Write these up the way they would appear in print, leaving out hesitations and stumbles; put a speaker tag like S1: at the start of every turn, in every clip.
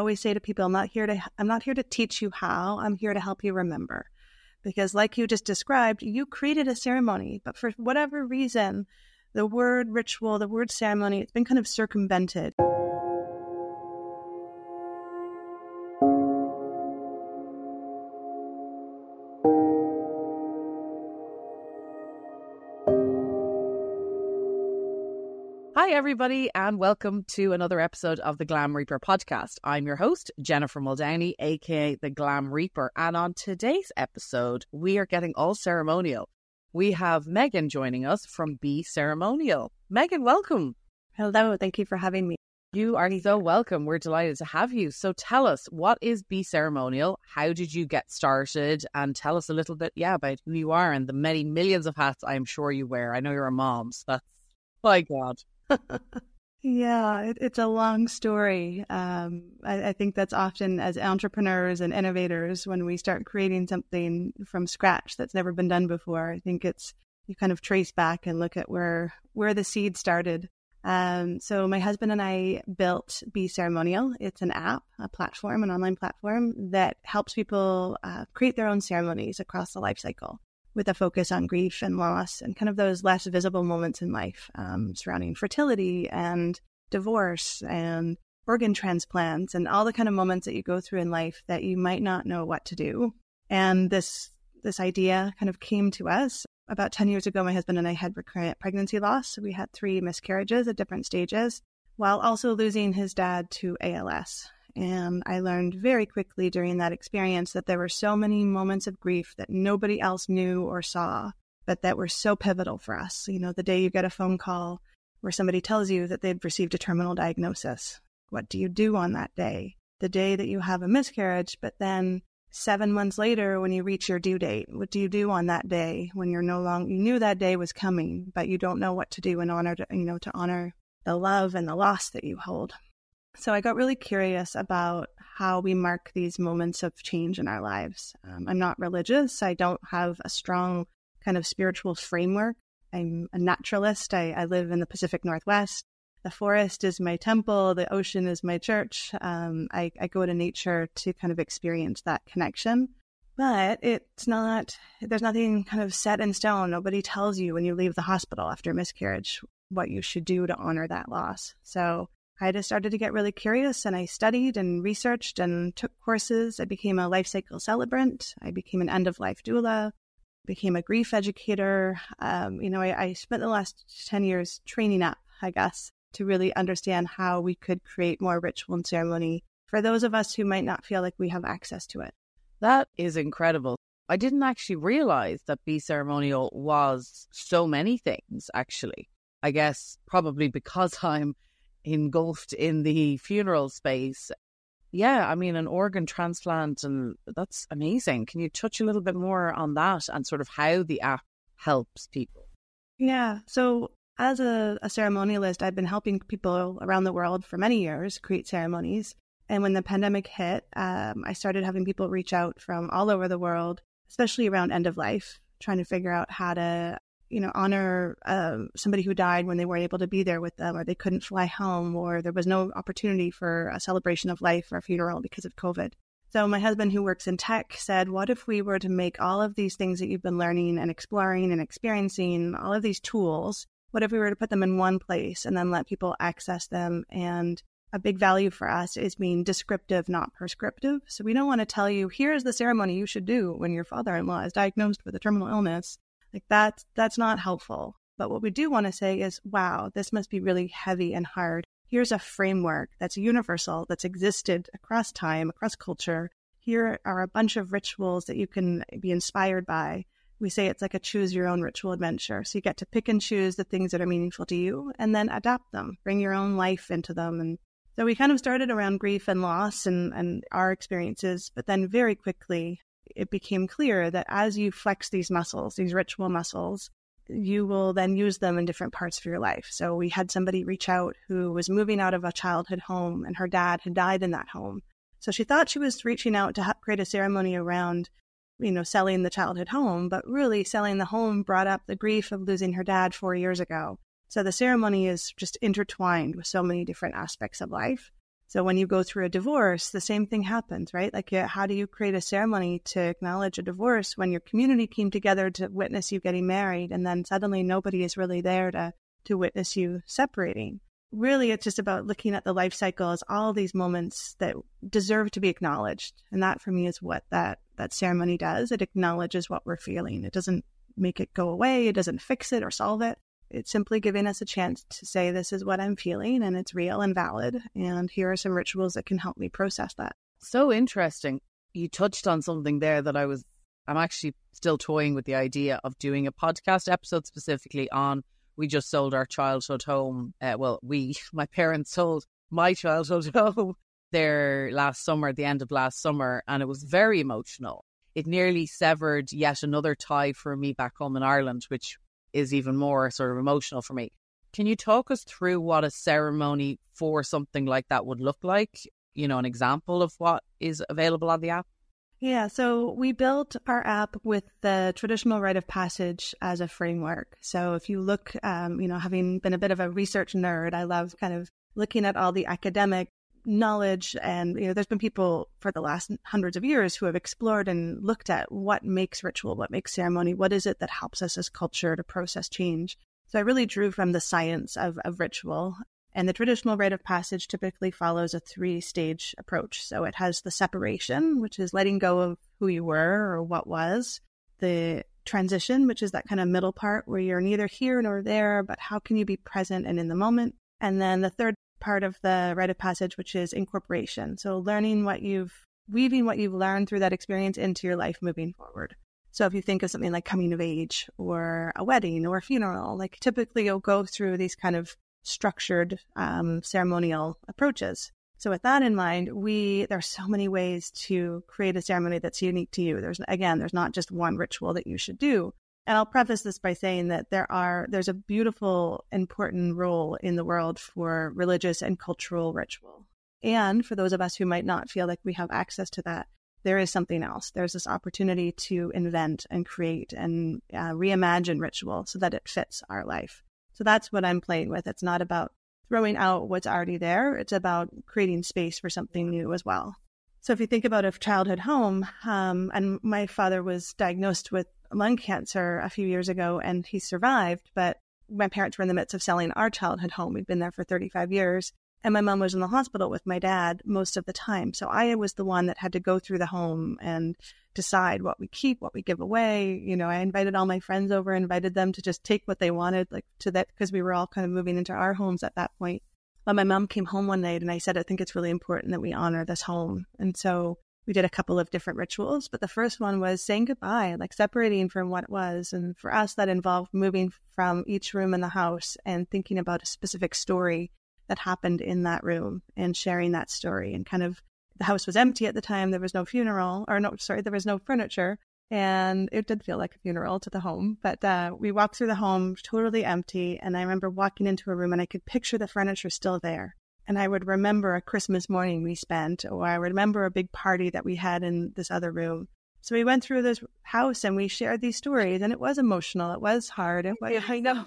S1: always say to people, I'm not here to teach you how, I'm here to help you remember. Because like you just described, you created a ceremony, but for whatever reason, the word ritual, the word ceremony, it's been kind of circumvented.
S2: Hi, everybody, and welcome to another episode of the Glam Reaper podcast. I'm your host, Jennifer Muldowney, aka the Glam Reaper. And on today's episode, we are getting all ceremonial. We have Megan joining us from Be Ceremonial. Megan, welcome.
S1: Hello, thank you for having me.
S2: You are so welcome. We're delighted to have you. So tell us, what is Be Ceremonial? How did you get started? And tell us a little bit, about who you are and the many millions of hats I'm sure you wear. I know you're a mom, so that's, my God.
S1: Yeah, it's a long story. I think that's often as entrepreneurs and innovators, when we start creating something from scratch that's never been done before, I think you kind of trace back and look at where the seed started. So my husband and I built Be Ceremonial. It's an app, a platform, an online platform that helps people create their own ceremonies across the life cycle, with a focus on grief and loss and kind of those less visible moments in life surrounding fertility and divorce and organ transplants and all the kind of moments that you go through in life that you might not know what to do. And this idea kind of came to us about 10 years ago. My husband and I had recurrent pregnancy loss. We had 3 miscarriages at different stages, while also losing his dad to ALS. And I learned very quickly during that experience that there were so many moments of grief that nobody else knew or saw, but that were so pivotal for us. You know, the day you get a phone call where somebody tells you that they've received a terminal diagnosis. What do you do on that day? The day that you have a miscarriage, but then 7 months later when you reach your due date, what do you do on that day when you knew that day was coming, but you don't know what to do in honor to honor the love and the loss that you hold. So I got really curious about how we mark these moments of change in our lives. I'm not religious. I don't have a strong kind of spiritual framework. I'm a naturalist. I live in the Pacific Northwest. The forest is my temple. The ocean is my church. I go to nature to kind of experience that connection. But there's nothing kind of set in stone. Nobody tells you when you leave the hospital after a miscarriage what you should do to honor that loss. So I just started to get really curious, and I studied and researched and took courses. I became a life cycle celebrant. I became an end-of-life doula, became a grief educator. I spent the last 10 years training up, I guess, to really understand how we could create more ritual and ceremony for those of us who might not feel like we have access to it.
S2: That is incredible. I didn't actually realize that Be Ceremonial was so many things, actually. I guess probably because I'm engulfed in the funeral space. Yeah, I mean, an organ transplant, and that's amazing. Can you touch a little bit more on that and sort of how the app helps people?
S1: Yeah, so as a ceremonialist, I've been helping people around the world for many years create ceremonies. And when the pandemic hit, I started having people reach out from all over the world, especially around end of life, trying to figure out how to honor somebody who died when they weren't able to be there with them, or they couldn't fly home, or there was no opportunity for a celebration of life or a funeral because of COVID. So my husband, who works in tech, said, what if we were to make all of these things that you've been learning and exploring and experiencing, all of these tools, what if we were to put them in one place and then let people access them? And a big value for us is being descriptive, not prescriptive. So we don't want to tell you, here's the ceremony you should do when your father-in-law is diagnosed with a terminal illness. Like that's not helpful. But what we do want to say is, wow, this must be really heavy and hard. Here's a framework that's universal, that's existed across time, across culture. Here are a bunch of rituals that you can be inspired by. We say it's like a choose your own ritual adventure. So you get to pick and choose the things that are meaningful to you and then adapt them, bring your own life into them. And so we kind of started around grief and loss and our experiences, but then very quickly it became clear that as you flex these muscles, these ritual muscles, you will then use them in different parts of your life. So we had somebody reach out who was moving out of a childhood home, and her dad had died in that home. So she thought she was reaching out to create a ceremony around, selling the childhood home, but really selling the home brought up the grief of losing her dad 4 years ago. So the ceremony is just intertwined with so many different aspects of life. So when you go through a divorce, the same thing happens, right? Like, how do you create a ceremony to acknowledge a divorce when your community came together to witness you getting married, and then suddenly nobody is really there to witness you separating? Really, it's just about looking at the life cycle as all these moments that deserve to be acknowledged. And that, for me, is what that ceremony does. It acknowledges what we're feeling. It doesn't make it go away. It doesn't fix it or solve it. It's simply giving us a chance to say, this is what I'm feeling, and it's real and valid. And here are some rituals that can help me process that.
S2: So interesting. You touched on something there that I'm actually still toying with the idea of doing a podcast episode specifically on. We just sold our childhood home. My parents sold my childhood home there last summer, at the end of last summer, and it was very emotional. It nearly severed yet another tie for me back home in Ireland, which is even more sort of emotional for me. Can you talk us through what a ceremony for something like that would look like? You know, an example of what is available on the app?
S1: Yeah, so we built our app with the traditional rite of passage as a framework. So if you look, having been a bit of a research nerd, I love kind of looking at all the academic knowledge. And, there's been people for the last hundreds of years who have explored and looked at what makes ritual, what makes ceremony, what is it that helps us as culture to process change. So I really drew from the science of ritual. And the traditional rite of passage typically follows a 3-stage approach. So it has the separation, which is letting go of who you were or what was. The transition, which is that kind of middle part where you're neither here nor there, but how can you be present and in the moment? And then the third part of the rite of passage, which is incorporation. So weaving what you've learned through that experience into your life moving forward. So if you think of something like coming of age or a wedding or a funeral, like typically you'll go through these kind of structured ceremonial approaches. So with that in mind, there's so many ways to create a ceremony that's unique to you. There's not just one ritual that you should do. And I'll preface this by saying that there's a beautiful, important role in the world for religious and cultural ritual. And for those of us who might not feel like we have access to that, there is something else. There's this opportunity to invent and create and reimagine ritual so that it fits our life. So that's what I'm playing with. It's not about throwing out what's already there. It's about creating space for something new as well. So if you think about a childhood home, and my father was diagnosed with lung cancer a few years ago, and he survived, but my parents were in the midst of selling our childhood home. We'd been there for 35 years, and my mom was in the hospital with my dad most of the time. So I was the one that had to go through the home and decide what we keep, what we give away. I invited all my friends over, invited them to just take what they wanted, because we were all kind of moving into our homes at that point. But my mom came home one night and I said, I think it's really important that we honor this home. And so we did a couple of different rituals, but the first one was saying goodbye, like separating from what was. And for us, that involved moving from each room in the house and thinking about a specific story that happened in that room and sharing that story. And kind of the house was empty at the time. There was no there was no furniture. And it did feel like a funeral to the home. But we walked through the home totally empty. And I remember walking into a room and I could picture the furniture still there. And I would remember a Christmas morning we spent, or I would remember a big party that we had in this other room. So we went through this house and we shared these stories, and it was emotional. It was hard.
S2: I know.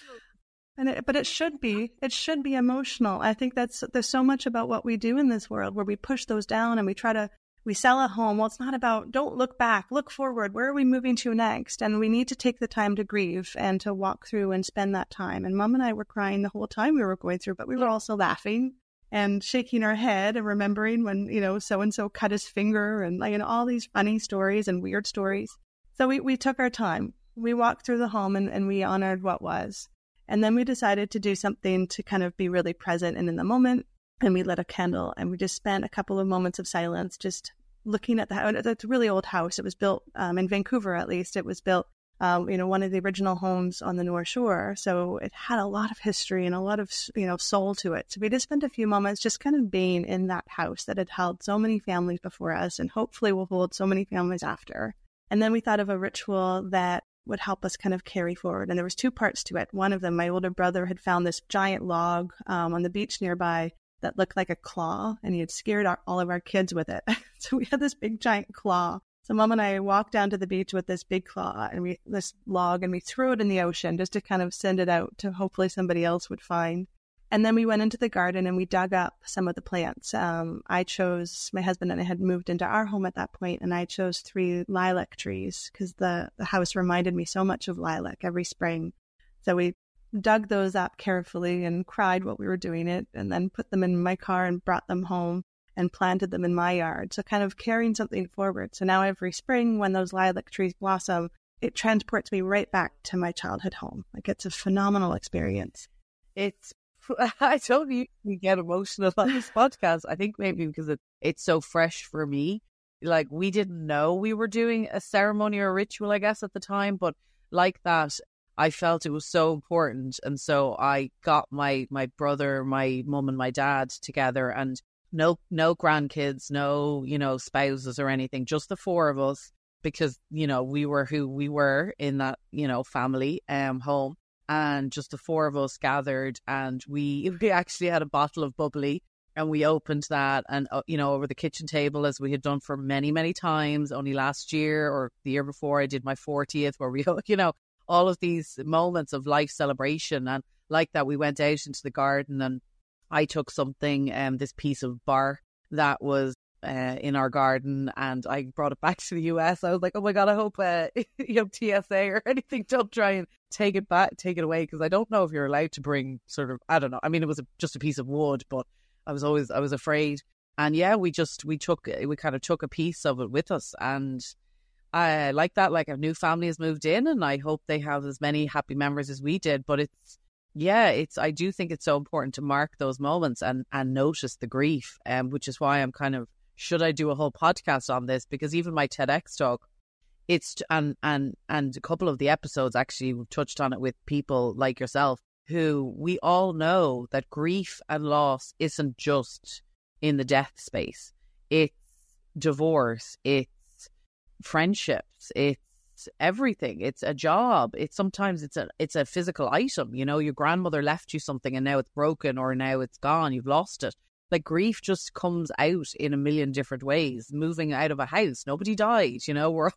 S1: But it should be emotional. I think there's so much about what we do in this world where we push those down and we sell a home. Well, it's not about, don't look back, look forward. Where are we moving to next? And we need to take the time to grieve and to walk through and spend that time. And Mom and I were crying the whole time we were going through, but we were also laughing and shaking our head and remembering when, so-and-so cut his finger and all these funny stories and weird stories. So we took our time. We walked through the home and we honored what was. And then we decided to do something to kind of be really present and in the moment. And we lit a candle and we just spent a couple of moments of silence just looking at the house. It's a really old house. It was built in Vancouver, at least. It was built, one of the original homes on the North Shore. So it had a lot of history and a lot of, soul to it. So we just spent a few moments just kind of being in that house that had held so many families before us and hopefully will hold so many families after. And then we thought of a ritual that would help us kind of carry forward. And there was 2 parts to it. One of them, my older brother had found this giant log on the beach nearby that looked like a claw, and he had scared all of our kids with it. So we had this big giant claw. So Mom and I walked down to the beach with this big claw and this log, and we threw it in the ocean just to kind of send it out to hopefully somebody else would find. And then we went into the garden and we dug up some of the plants. My husband and I had moved into our home at that point, and I chose 3 lilac trees because the house reminded me so much of lilac every spring. So we dug those up carefully and cried while we were doing it, and then put them in my car and brought them home and planted them in my yard. So kind of carrying something forward. So now every spring when those lilac trees blossom, it transports me right back to my childhood home. Like, it's a phenomenal experience.
S2: I don't usually get emotional on this podcast. I think maybe because it's so fresh for me. Like, we didn't know we were doing a ceremony or a ritual, I guess, at the time. But like that, I felt it was so important. And so I got my brother, my mum and my dad together, and no grandkids, no, spouses or anything, just the 4 of us, because, we were who we were in that, family home. And just the 4 of us gathered, and we actually had a bottle of bubbly, and we opened that, and over the kitchen table, as we had done for many, many times. Only last year or the year before, I did my 40th, where we all of these moments of life celebration. And like that, we went out into the garden, and I took something, this piece of bark that was in our garden, and I brought it back to the US. I was like, oh my God, I hope TSA or anything don't try and take it away, because I don't know if you're allowed to bring sort of, I don't know. I mean, it was just a piece of wood, but I was afraid. And yeah, we kind of took a piece of it with us. And I like that, like, a new family has moved in, and I hope they have as many happy memories as we did. But I do think it's so important to mark those moments and notice the grief, which is why I'm kind of, should I do a whole podcast on this? Because even my TEDx talk, and a couple of the episodes actually touched on it with people like yourself, who we all know that grief and loss isn't just in the death space. It's divorce, it's friendships, it's everything. It's a job. Sometimes it's a physical item. Your grandmother left you something and now it's broken, or now it's gone. You've lost it. Like, grief just comes out in a million different ways. Moving out of a house, nobody died. We're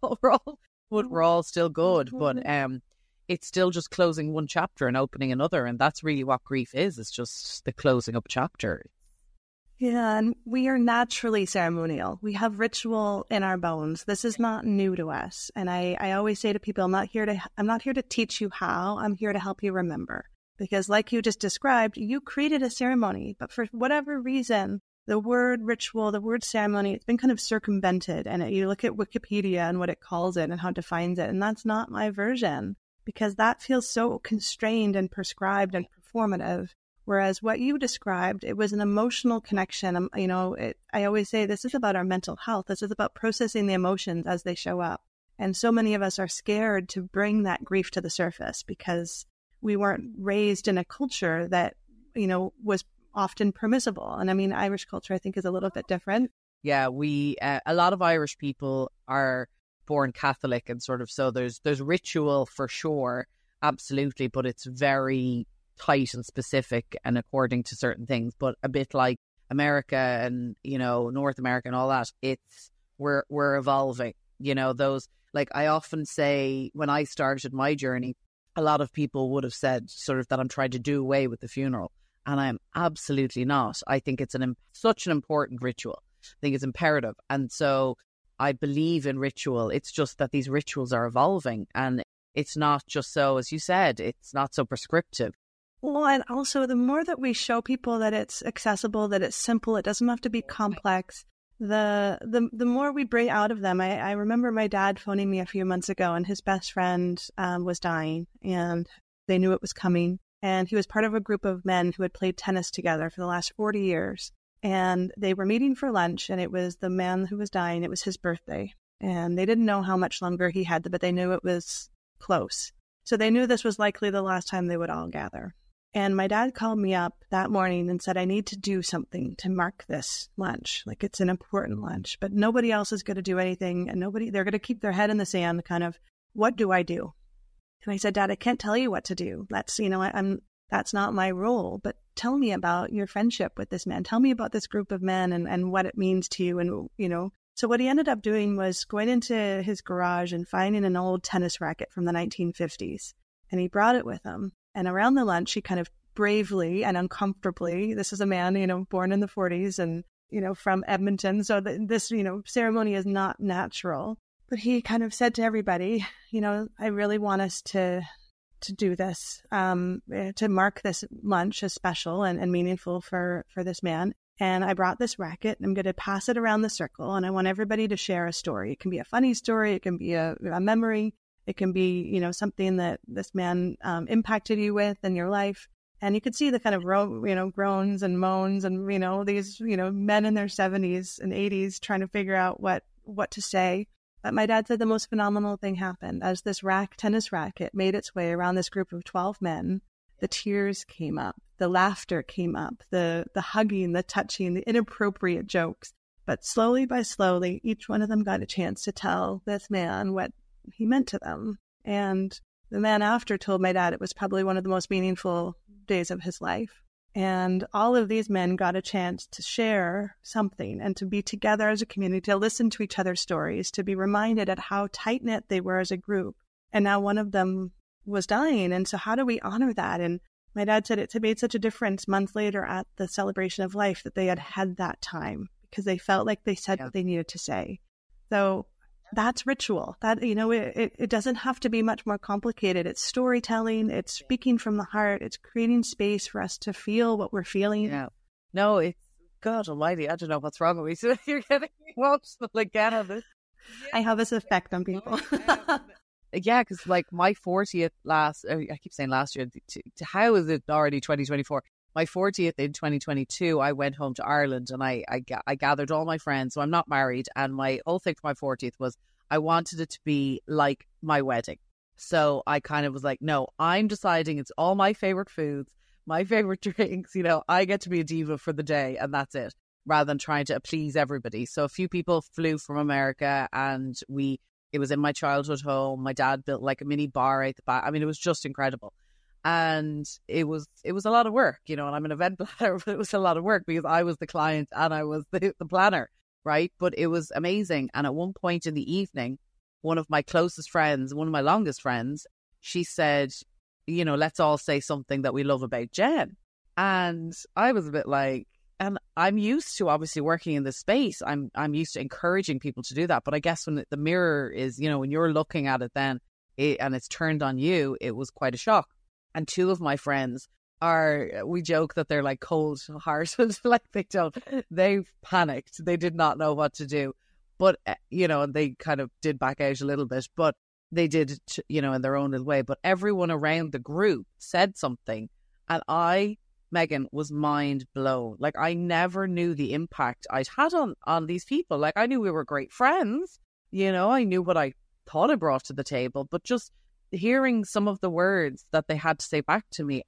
S2: all still good, but it's still just closing one chapter and opening another, and that's really what grief is. It's just the closing up chapter.
S1: Yeah, and we are naturally ceremonial. We have ritual in our bones. This is not new to us. And I always say to people, I'm not here to teach you how. I'm here to help you remember. Because like you just described, you created a ceremony, but for whatever reason, the word ritual, the word ceremony, it's been kind of circumvented. And you look at Wikipedia and what it calls it and how it defines it, and that's not my version, because that feels so constrained and prescribed and performative. Whereas what you described, it was an emotional connection. I always say this is about our mental health. This is about processing the emotions as they show up. And so many of us are scared to bring that grief to the surface because we weren't raised in a culture that, was often permissible. And I mean, Irish culture, I think, is a little bit different.
S2: Yeah, a lot of Irish people are born Catholic, and sort of, so there's ritual for sure, absolutely, but it's very tight and specific and according to certain things. But a bit like America and, North America and all that, we're evolving. Those, like, I often say when I started my journey, a lot of people would have said sort of that I'm trying to do away with the funeral, and I'm absolutely not. I think it's such an important ritual. I think it's imperative. And so I believe in ritual. It's just that these rituals are evolving, and it's not just so, as you said, it's not so prescriptive.
S1: Well, and also the more that we show people that it's accessible, that it's simple, it doesn't have to be complex, the more we bring out of them. I remember my dad phoning me a few months ago, and his best friend was dying, and they knew it was coming. And he was part of a group of men who had played tennis together for the last 40 years. And they were meeting for lunch, and it was the man who was dying. It was his birthday. And they didn't know how much longer he had, but they knew it was close. So they knew this was likely the last time they would all gather. And my dad called me up that morning and said, I need to do something to mark this lunch. Like, it's an important lunch, but nobody else is going to do anything, and they're going to keep their head in the sand, kind of, what do I do? And I said, Dad, I can't tell you what to do. That's not my role, but tell me about your friendship with this man. Tell me about this group of men and what it means to you. And, so what he ended up doing was going into his garage and finding an old tennis racket from the 1950s. And he brought it with him. And around the lunch, he kind of bravely and uncomfortably. This is a man, born in the 40s and, from Edmonton. So this, ceremony is not natural. But he kind of said to everybody, I really want us to do this, to mark this lunch as special and meaningful for this man. And I brought this racket and I'm going to pass it around the circle. And I want everybody to share a story. It can be a funny story. It can be a memory. It can be, something that this man impacted you with in your life. And you could see the kind of, groans and moans and, these, men in their 70s and 80s trying to figure out what to say. But my dad said the most phenomenal thing happened. As this tennis racket made its way around this group of 12 men, the tears came up, the laughter came up, the hugging, the touching, the inappropriate jokes. But slowly by slowly, each one of them got a chance to tell this man what he meant to them. And the man after told my dad it was probably one of the most meaningful days of his life. And all of these men got a chance to share something and to be together as a community, to listen to each other's stories, to be reminded at how tight-knit they were as a group. And now one of them was dying. And so how do we honor that? And my dad said it made such a difference months later at the celebration of life that they had that time because they felt like they said what they needed to say. So that's ritual. That, it doesn't have to be much more complicated. It's storytelling. It's speaking from the heart. It's creating space for us to feel what we're feeling.
S2: Yeah. No, it's God almighty. I don't know what's wrong with me. You're getting emotional again on this.
S1: I have this effect on people.
S2: Yeah, because like my 40th I keep saying last year, how is it already 2024? My 40th in 2022, I went home to Ireland and I gathered all my friends. So I'm not married. And my whole thing for my 40th was I wanted it to be like my wedding. So I kind of was like, no, I'm deciding it's all my favorite foods, my favorite drinks. I get to be a diva for the day and that's it, rather than trying to please everybody. So a few people flew from America and it was in my childhood home. My dad built like a mini bar at the back. I mean, it was just incredible. And it was a lot of work, and I'm an event planner, but it was a lot of work because I was the client and I was the planner, right? But it was amazing. And at one point in the evening, one of my closest friends, one of my longest friends, she said, let's all say something that we love about Jen. And I was a bit like, and I'm used to obviously working in this space. I'm used to encouraging people to do that. But I guess when the mirror is, when you're looking at it then and it's turned on you, it was quite a shock. And two of my friends we joke that they're like cold-hearted, like they've panicked. They did not know what to do. But, and they kind of did back out a little bit, but they did, in their own little way. But everyone around the group said something. And Megan, was mind blown. Like I never knew the impact I'd had on these people. Like I knew we were great friends. I knew what I thought I brought to the table, but just hearing some of the words that they had to say back to me,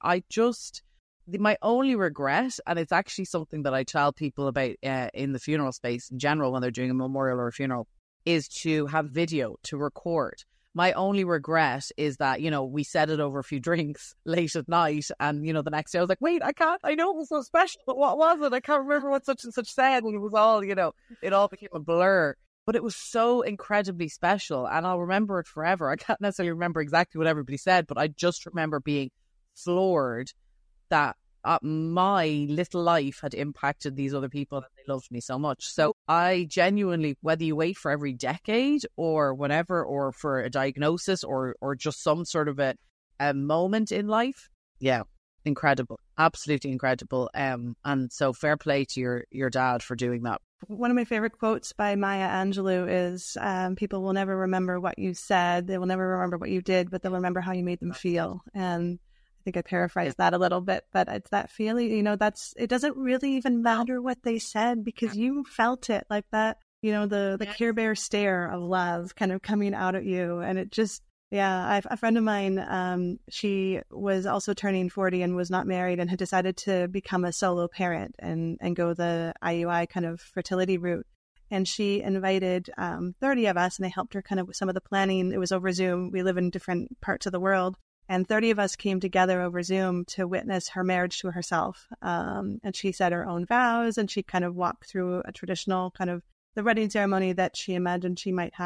S2: my only regret, and it's actually something that I tell people about in the funeral space in general when they're doing a memorial or a funeral, is to have video to record. My only regret is that, we said it over a few drinks late at night and, the next day I was like, wait, I know it was so special, but what was it? I can't remember what such and such said. And it was all, it all became a blur. But it was so incredibly special and I'll remember it forever. I can't necessarily remember exactly what everybody said, but I just remember being floored that my little life had impacted these other people and they loved me so much. So I genuinely, whether you wait for every decade or whatever, or for a diagnosis or just some sort of a moment in life, yeah, incredible, absolutely incredible. And so fair play to your dad for doing that.
S1: One of my favorite quotes by Maya Angelou is, people will never remember what you said. They will never remember what you did, but they'll remember how you made them feel. And I think I paraphrased that a little bit, but it's that feeling, it doesn't really even matter what they said because you felt it like that, the Care Bear stare of love kind of coming out at you. And it just, a friend of mine, she was also turning 40 and was not married and had decided to become a solo parent and go the IUI kind of fertility route. And she invited 30 of us and I helped her kind of with some of the planning. It was over Zoom. We live in different parts of the world. And 30 of us came together over Zoom to witness her marriage to herself. And she said her own vows and she kind of walked through a traditional kind of the wedding ceremony that she imagined she might have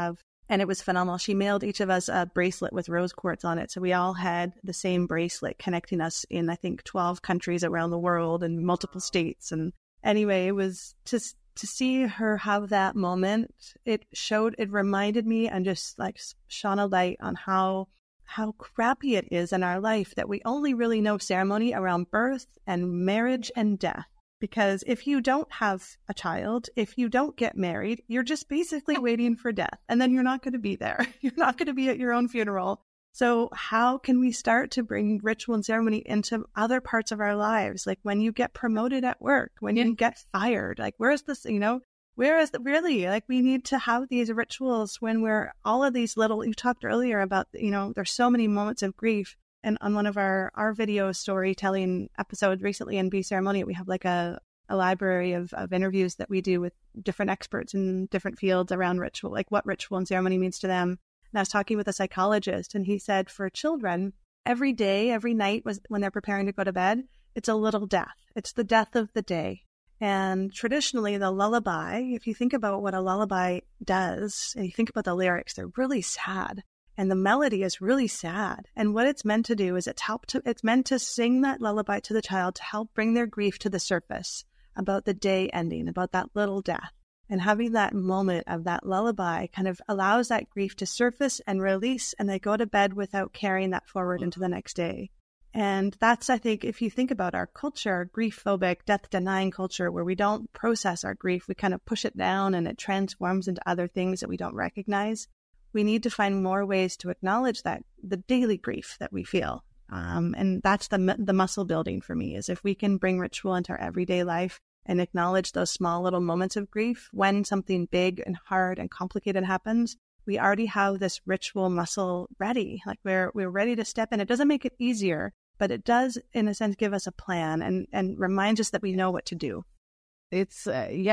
S1: And it was phenomenal. She mailed each of us a bracelet with rose quartz on it. So we all had the same bracelet connecting us in, I think, 12 countries around the world and multiple states. And anyway, it was just to see her have that moment. It reminded me and just like shone a light on how crappy it is in our life that we only really know ceremony around birth and marriage and death. Because if you don't have a child, if you don't get married, you're just basically waiting for death. And then you're not going to be there. You're not going to be at your own funeral. So how can we start to bring ritual and ceremony into other parts of our lives? Like when you get promoted at work, when you get fired, like where is this, really, like we need to have these rituals when we're all of these little, you talked earlier about, there's so many moments of grief. And on one of our video storytelling episodes recently in Be Ceremonial, we have like a library of interviews that we do with different experts in different fields around ritual, like what ritual and ceremony means to them. And I was talking with a psychologist, and he said for children, every day, every night when they're preparing to go to bed, it's a little death. It's the death of the day. And traditionally, the lullaby, if you think about what a lullaby does, and you think about the lyrics, they're really sad. And the melody is really sad. And what it's meant to do is it's meant to sing that lullaby to the child to help bring their grief to the surface about the day ending, about that little death. And having that moment of that lullaby kind of allows that grief to surface and release, and they go to bed without carrying that forward into the next day. And that's, I think, if you think about our culture, grief-phobic, death-denying culture, where we don't process our grief, we kind of push it down and it transforms into other things that we don't recognize. We need to find more ways to acknowledge that, the daily grief that we feel. And that's the muscle building for me, is if we can bring ritual into our everyday life and acknowledge those small little moments of grief when something big and hard and complicated happens, we already have this ritual muscle ready. Like we're ready to step in. It doesn't make it easier, but it does, in a sense, give us a plan and reminds us that we know what to do.
S2: It's,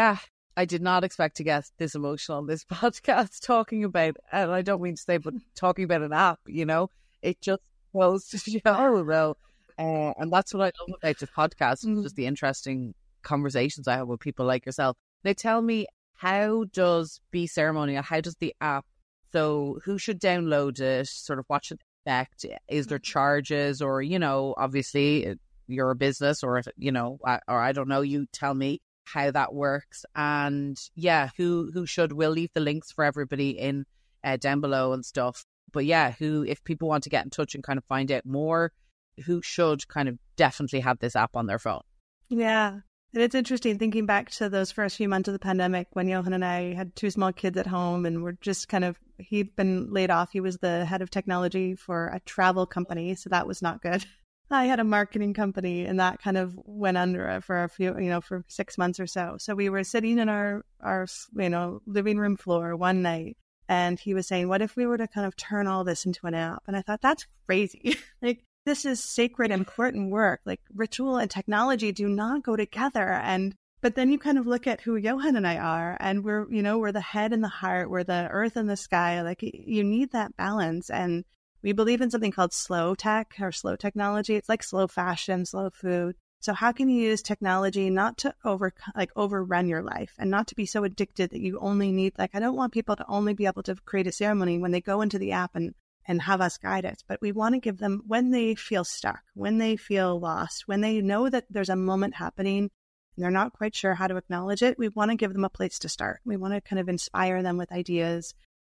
S2: I did not expect to get this emotional on this podcast talking about, and I don't mean to say, but talking about an app, it just goes to show, though. And that's what I love about this podcast, just the interesting conversations I have with people like yourself. They tell me, how does Be Ceremonial, how does the app, so who should download it, sort of what should they expect? Is there charges, or, obviously you're a business, or, or I don't know, you tell me how that works. And who should, we'll leave the links for everybody in down below and stuff, but if people want to get in touch and kind of find out more, who should kind of definitely have this app on their phone?
S1: And it's interesting thinking back to those first few months of the pandemic when Johan and I had 2 small kids at home, and we're just he'd been laid off. He was the head of technology for a travel company, so that was not good. I had a marketing company, and that kind of went under for a few, for 6 months or so. So we were sitting in our living room floor one night, and he was saying, what if we were to kind of turn all this into an app? And I thought, that's crazy. Like, this is sacred, important work. Like, ritual and technology do not go together. But then you kind of look at who Johan and I are, and we're the head and the heart, we're the earth and the sky. Like, you need that balance. And we believe in something called slow tech or slow technology. It's like slow fashion, slow food. So how can you use technology not to overrun your life, and not to be so addicted that you only need, I don't want people to only be able to create a ceremony when they go into the app and have us guide it. But we want to give them, when they feel stuck, when they feel lost, when they know that there's a moment happening and they're not quite sure how to acknowledge it, we want to give them a place to start. We want to kind of inspire them with ideas.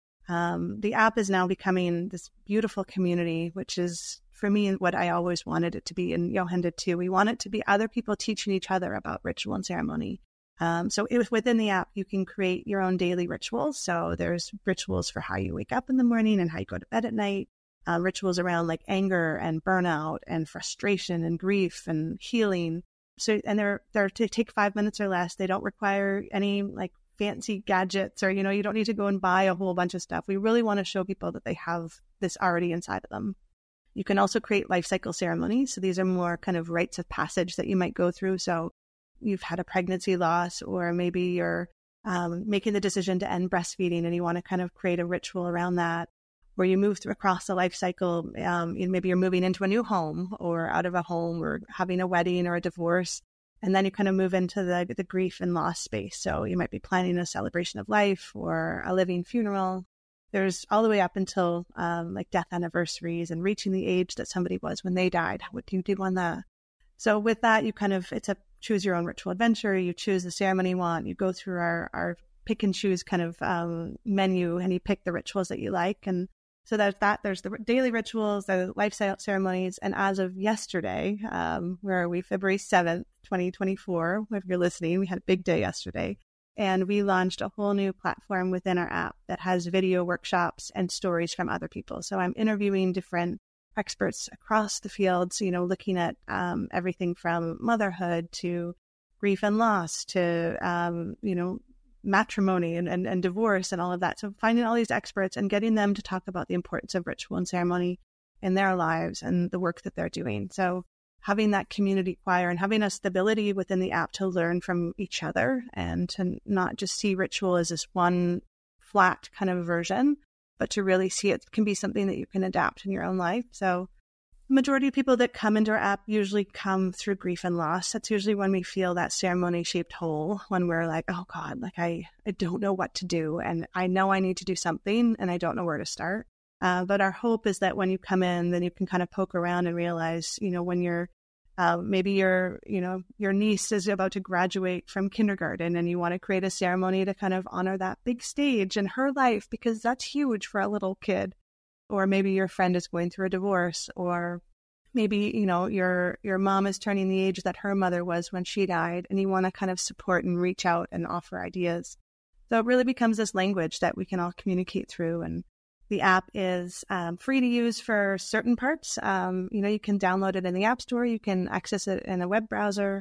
S1: The app is now becoming this beautiful community, which is, for me, what I always wanted it to be, and Johan did too. We want it to be other people teaching each other about ritual and ceremony. So within the app, you can create your own daily rituals. So there's rituals for how you wake up in the morning and how you go to bed at night, rituals around like anger and burnout and frustration and grief and healing. So, and they're to take 5 minutes or less. They don't require any like fancy gadgets, or, you don't need to go and buy a whole bunch of stuff. We really want to show people that they have this already inside of them. You can also create life cycle ceremonies. So these are more kind of rites of passage that you might go through. So you've had a pregnancy loss, or maybe you're making the decision to end breastfeeding and you want to kind of create a ritual around that, where you move across the life cycle. Maybe you're moving into a new home or out of a home, or having a wedding or a divorce. And then you kind of move into the grief and loss space. So you might be planning a celebration of life or a living funeral. there's all the way up until like death anniversaries and reaching the age that somebody was when they died. What do you do on that? So with that, you kind of, it's a choose your own ritual adventure. You choose the ceremony you want. You go through our pick and choose kind of menu, and you pick the rituals that you like. And so there's that. There's the daily rituals, the lifestyle ceremonies. And as of yesterday, where are we? February 7th, 2024. If you're listening, we had a big day yesterday. And we launched a whole new platform within our app that has video workshops and stories from other people. So I'm interviewing different experts across the fields, you know, looking at everything from motherhood to grief and loss to, you know, matrimony and divorce and all of that. So finding all these experts and getting them to talk about the importance of ritual and ceremony in their lives and the work that they're doing. So having that community choir and having a stability within the app to learn from each other and to not just see ritual as this one flat kind of version, but to really see it can be something that you can adapt in your own life. So the majority of people that come into our app usually come through grief and loss. That's usually when we feel that ceremony-shaped hole, when we're like, oh God, like I don't know what to do. And I know I need to do something and I don't know where to start. But our hope is that when you come in, then you can kind of poke around and realize, you know, when you're maybe your niece is about to graduate from kindergarten and you want to create a ceremony to kind of honor that big stage in her life, because that's huge for a little kid. Or maybe your friend is going through a divorce, or maybe, you know, your mom is turning the age that her mother was when she died, and you want to kind of support and reach out and offer ideas. So it really becomes this language that we can all communicate through. And the app is free to use for certain parts. You know, you can download it in the App Store. You can access it in a web browser.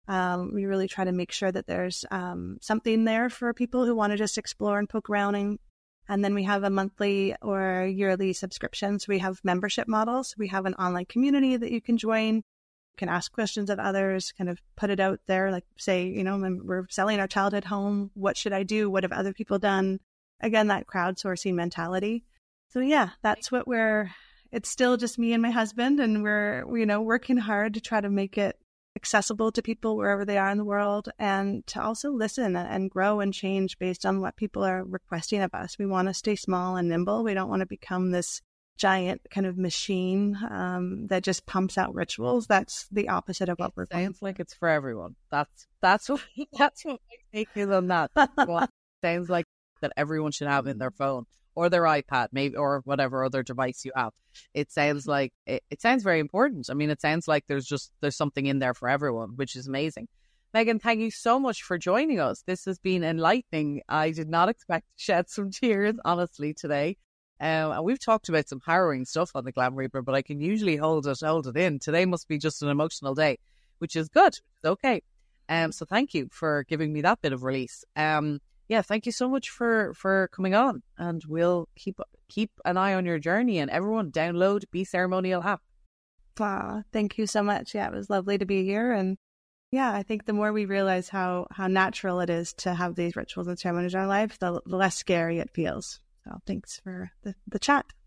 S1: We really try to make sure that there's something there for people who want to just explore and poke around. And then we have a monthly or yearly subscription. So we have membership models. We have an online community that you can join. You can ask questions of others, kind of put it out there, like say, you know, we're selling our childhood home. What should I do? What have other people done? Again, that crowdsourcing mentality. So yeah, that's what it's still just me and my husband, and we're, you know, working hard to try to make it accessible to people wherever they are in the world, and to also listen and grow and change based on what people are requesting of us. We want to stay small and nimble. We don't want to become this giant kind of machine that just pumps out rituals. That's the opposite of what we're doing.
S2: Sounds like it's for everyone. That's what makes me feel on that. Well, sounds like that everyone should have in their phone or their iPad, maybe, or whatever other device you have. It sounds like it sounds very important. I mean, it sounds like there's something in there for everyone, which is amazing. Megan, thank you so much for joining us. This has been enlightening. I did not expect to shed some tears, honestly, today. And we've talked about some harrowing stuff on the Glam Reaper, but I can usually hold it in. Today must be just an emotional day, which is good. It's okay. So thank you for giving me that bit of release. Yeah, thank you so much for coming on, and we'll keep an eye on your journey, and everyone download Be Ceremonial app.
S1: Thank you so much. Yeah, it was lovely to be here. And yeah, I think the more we realize how natural it is to have these rituals and ceremonies in our life, the less scary it feels. So thanks for the chat.